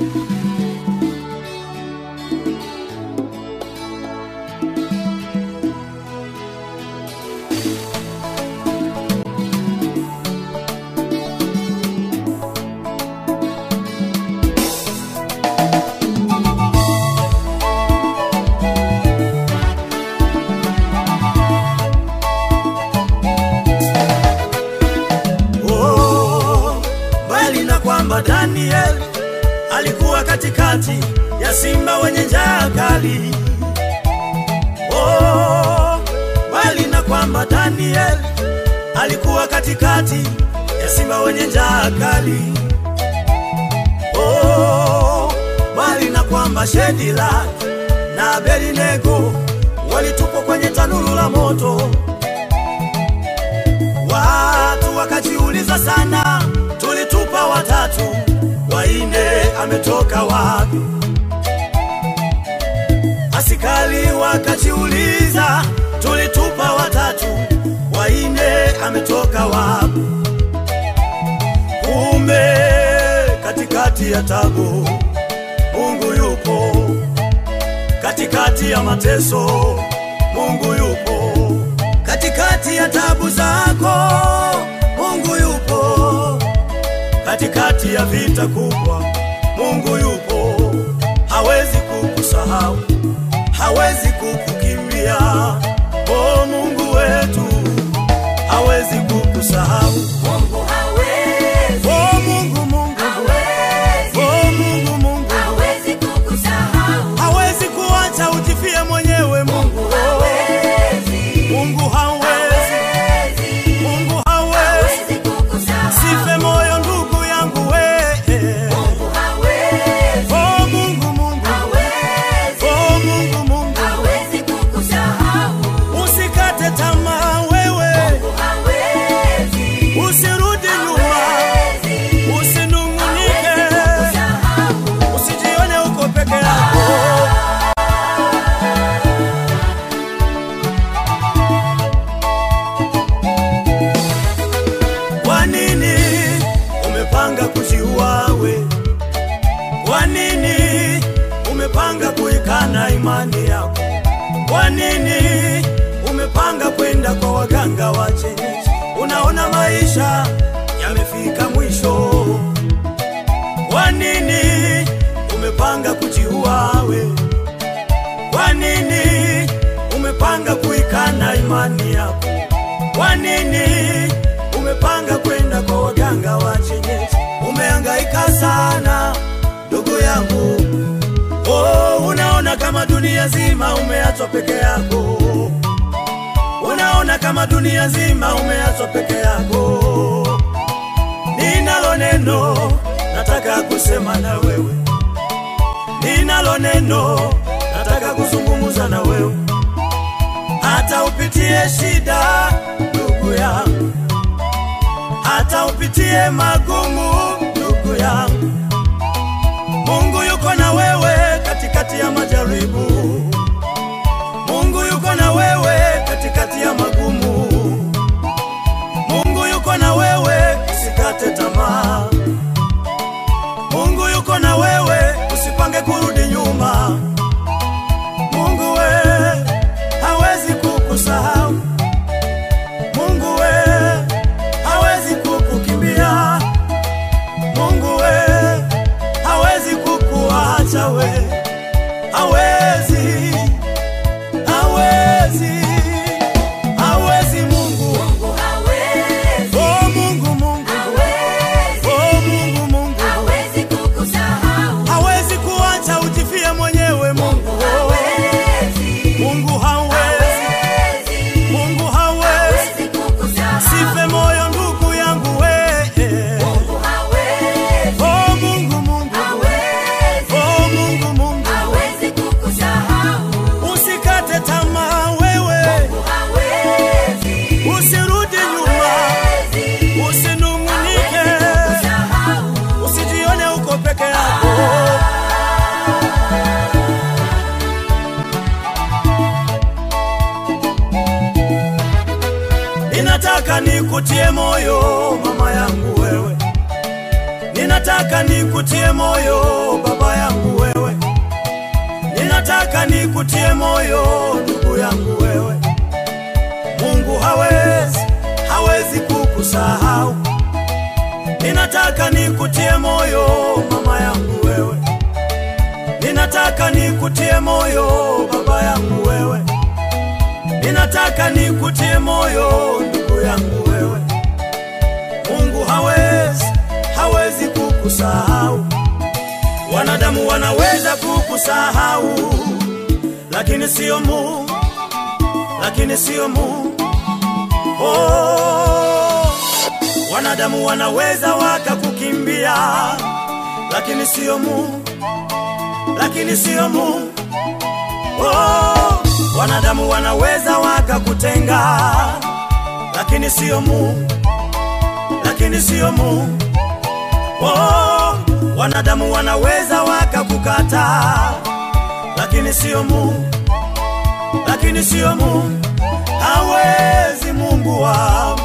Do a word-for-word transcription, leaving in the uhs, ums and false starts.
Daniel alikuwa katikati ya simba wenye njaa kali. Oh, bali na kwamba Daniel alikuwa katikati ya simba wenye njaa kali. Oh, bali na kwamba Shadraka na Abednego walitupwa kwenye tanuru la moto. Watu wakajiuliza sana, tulitupa watatu, waine ametoka wapi? Askari wakajiuliza, tulitupa watatu, waine ametoka wapi? Kumbe katikati ya tabu Mungu yupo, katikati ya mateso Mungu yupo, katikati ya tabu zako Mungu yupo, katikati ya vita kubwa Mungu yupo. Hawezi kukusahau, hawezi kukukimbia. Oh, Mungu wetu hawezi kukusahau. Mungu hawezi. Oh, Mungu Mungu hawezi. Oh, Mungu Mungu hawezi kukusahau. Hawezi kuacha ujifie mwenyewe. Mungu hawezi. Mungu hawezi. Mungu hawezi kukusahau. Sife moyo ndugu yangu we. Mungu hawezi. Oh, Mungu Mungu hawezi. Oh, Mungu Mungu hawezi kukusahau. Usikate tamaa wewe. Mungu hawezi. Usirudi nyuma. Usinungunike. Usijione uko peke yako. Kwa nini umepanga kujiua we? Kwa nini umepanga kuikana imani yako? Kwa nini umepanga kwenda kwa waganga wa kienyeji? Unaona maisha yamefika mwisho. Kwa nini umepanga kujiua we? Kwa nini umepanga kuikana imani yako? Kwa nini umepanga kwenda kwa waganga wa kienyeji? Umehangaika sana ndugu yangu. Oh, unaona kama dunia zima umeachwa peke yako. Unaona kama dunia zima umeachwa peke yako. Ninalo neno nataka kusema na wewe. Ninalo neno nataka kuzungumza na wewe. Hata upitie shida ndugu yangu, hata upitie magumu ndugu yangu, Mungu yuko na wewe katikati ya majaribu. Mungu yuko na wewe katikati ya magumu. Mungu yuko na wewe, usikate tamaa. Mungu yuko na wewe, usipange kurudi nyuma. Mungu we hawezi kukusahau. Mungu we hawezi kukukimbia. Mungu we hawezi kukuacha we. Hawezi, hawezi, hawezi Mungu. Mungu hawezi. Oh, Mungu Mungu hawezi. Oh, Mungu Mungu hawezi kukusahau. hawezi kuacha ujifie mwenyewe. Mungu hawezi. Mungu hawezi. Mungu hawezi kukusahau. Sife moyo ndugu yangu we. Mungu hawezi. Oh, Mungu Mungu hawezi. Oh, Mungu Mungu hawezi kukusahau. Usikate tamaa wewe. Mungu hawezi. Usirudi nyuma. Usinungunike. kukusahau. Usijione uko peke yako. Ninataka nikutie moyo mama yangu wewe. Ninataka Ninataka nikutie moyo baba yangu wewe, ninataka nikutie moyo ndugu yangu wewe. Mungu hawezi, hawezi kukusahau. Ninataka nikutie moyo mama yangu wewe, ninataka nikutie moyo baba yangu wewe, ninataka nikutie moyo ndugu yangu wewe. Mungu hawezi, hawezi kukusahau. Wanadamu wanaweza kukusahau, lakini sio Mungu, lakini sio Mungu. Oh, wanadamu wanaweza wakakukimbia, lakini sio Mungu, lakini sio Mungu. Oh, wanadamu wanaweza wakakutenga, lakini sio Mungu, lakini sio Mungu. Oh, wanadamu wanaweza wakakukata, lakini sio Mungu, lakini sio Mungu. Hawezi Mungu wangu,